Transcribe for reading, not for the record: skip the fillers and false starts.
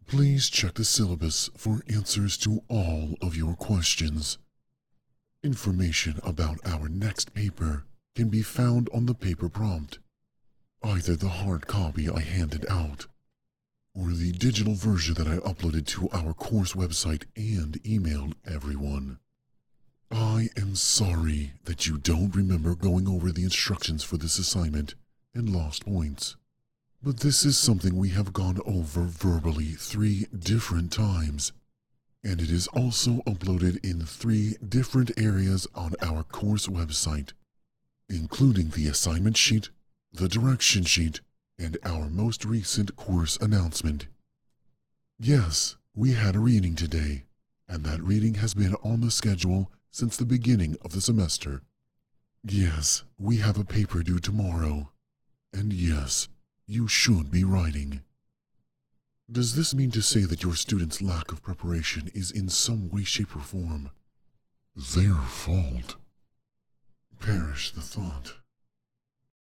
Please check the syllabus for answers to all of your questions. Information about our next paper can be found on the paper prompt, either the hard copy I handed out, or the digital version that I uploaded to our course website and emailed everyone. I am sorry that you don't remember going over the instructions for this assignment and lost points, but this is something we have gone over verbally 3 different times, and it is also uploaded in 3 different areas on our course website, including the assignment sheet, the direction sheet, and our most recent course announcement. Yes, we had a reading today, and that reading has been on the schedule since the beginning of the semester. Yes, we have a paper due tomorrow, and yes, you should be writing. Does this mean to say that your students' lack of preparation is in some way, shape, or form their fault? Perish the thought.